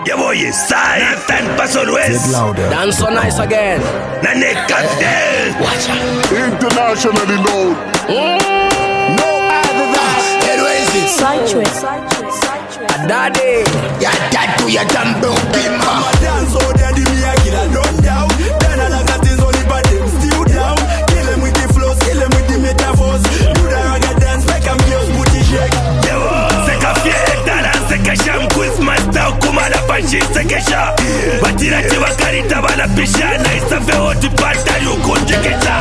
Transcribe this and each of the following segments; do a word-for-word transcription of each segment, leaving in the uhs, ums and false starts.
Ya voy inside. Nathan Paso West. Dance so nice again. Nane Cartel. Watch out. Internationally loud. Mm. No other than Heroes. Side trick. Side trick. Side trick. A daddy. Ya tatu ya tambo kimba. Dance so daddy me a kill a run down. Then I like things only but them still down. Kill him with the flows, kill him with the metaphors. Do the raga dance, make them girls booty shake. Sekesha mquiz master kuma la panchi sekesha Batira chiva karita bala pishana Isafe hoti pata yukunjikita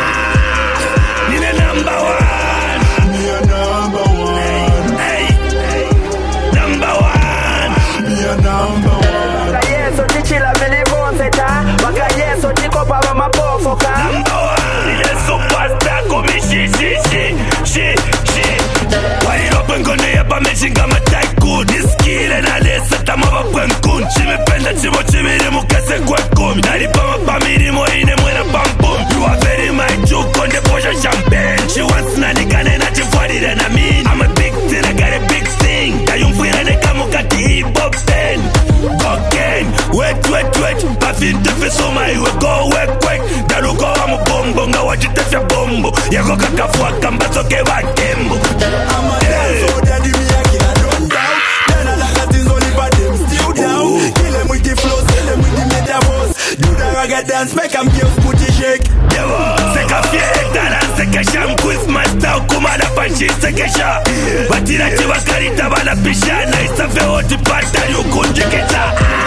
Nine number one Me a number one. Hey, hey, number one Me a number one. Baka yeso chichila vili vonseta. Baka yeso chikopa mama pofoka. Number one Nine superstar kumi shi shi shi Shi shi Wali ropen kone yapa meshinga matai Niskile na lesa tamaba kwenkun Chimependa chivo chiviri mukase kwenkun Naripa mapamiri moine mwena pampum You are very my juke on the posha champagne She wants na nikane na chifwadire na min I'm a big thing, I got a big thing Tayumfira neka mukati hip-hop pen Cocaine, wait, wait, wait Afinte fesoma iwe go wek wek Daruko wa mubombo nga wajitefya bombo Yako kakafua kambazo kewa tembo I'm a dance so daddy me a kill a run down. Then I like things only but them still down. Kill him with the flows, kill him with the metaphors. Do the raga dance, make them girls booty shake. Seka fiesta na sekesha mquiz master kuma la panchi sekesha Batira chiva karita bala pishana Isafe hoti pata yukunjikita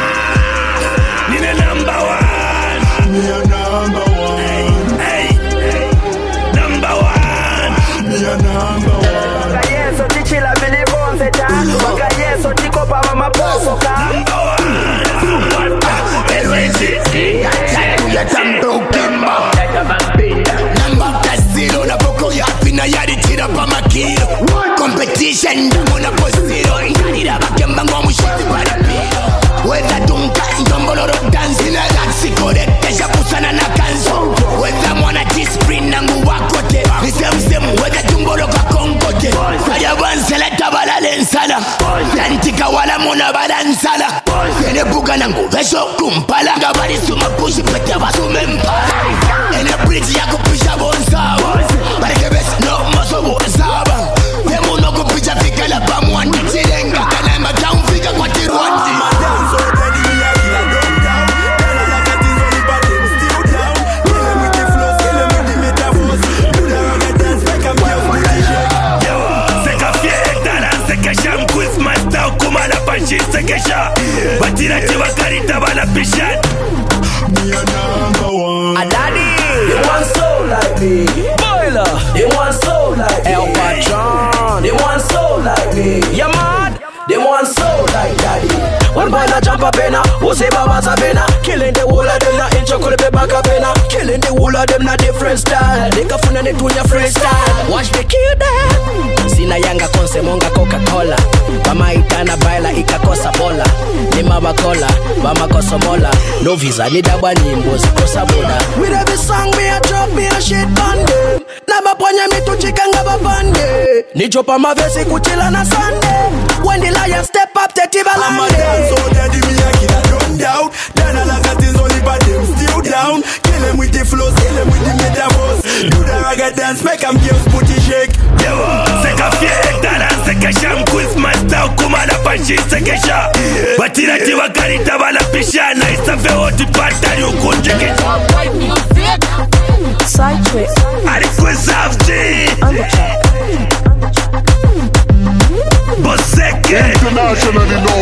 Nine number one Me a number one. Hey, hey, number one Me a number one. Baka yeso chichila vili vonseta. Baka yeso chikopa mama pofoka. Number one Heroes. Ya tatu ya tambo kimba. Namba kasino na boko ya fina yadi tira pa makiro. Competition muna posiro. Nganira bakemba ngomu shiti para piro. Weza tunka ngongoloro dance na dansi kore. Kesha kusana na kanzo. Weza mwana G-Spring nangu wakote. Nisem semu weza tumbolo kwa kongote. Kaya wansela tabala lensala. Tantika wala muna balansala. Ene buga nangu vesho kumpala. Ngabari suma pushi pete wasume mpala. Ene bridge ya kupisha bonsawa. Bareke besi no maso bonsawa. Demu no kupisha fika la pamuandi chilenga. Kanema town fika kwa tiruandi. I'm a dance so daddy me a kill a run down. Then I like things only but them still down. Kill him with the flows, kill him with the metaphors. Do the raga dance, make them girls booty shake. Seka fiesta na sekesha mquiz master kuma la panchi sekesha Batira chiva karita bala pishana Me a number one. A daddy. They want soul like me. Boiler. They want soul like me. El Patron. They want soul like me. Ya mad. They want soul like daddy. One boy na jump up in a, who say baba sabina. Killing the whole of them na inch kule be back up in a. Killing the whole of them na different style. They can funa ne tunya freestyle. Watch me kill them. Sina yanga konse monga Coca-Cola. Bama itana baila ikakosa bola. Nima bakola, bama kosomola. No visa ni dabwa nimbo zikosa boda. With every song me a drop me a shit on them. Naba ponya me tu chikanga babande. Ni jopa mavesi kuchila na Sunday. When the lion step up the I'm a Tibalande. dance so daddy me a kill a run down. Then I like things only but them still down. Kill him with the flows, kill him with the metaphors. Do the raga dance, make them girls booty shake. Seka fiesta na sekesha mquiz master kuma la panchi sekesha Batira chiva karita bala pishana Isafe hoti pata yukunjikita Side trick. Aliquiz afji Undertrack. Boseke internationally loud.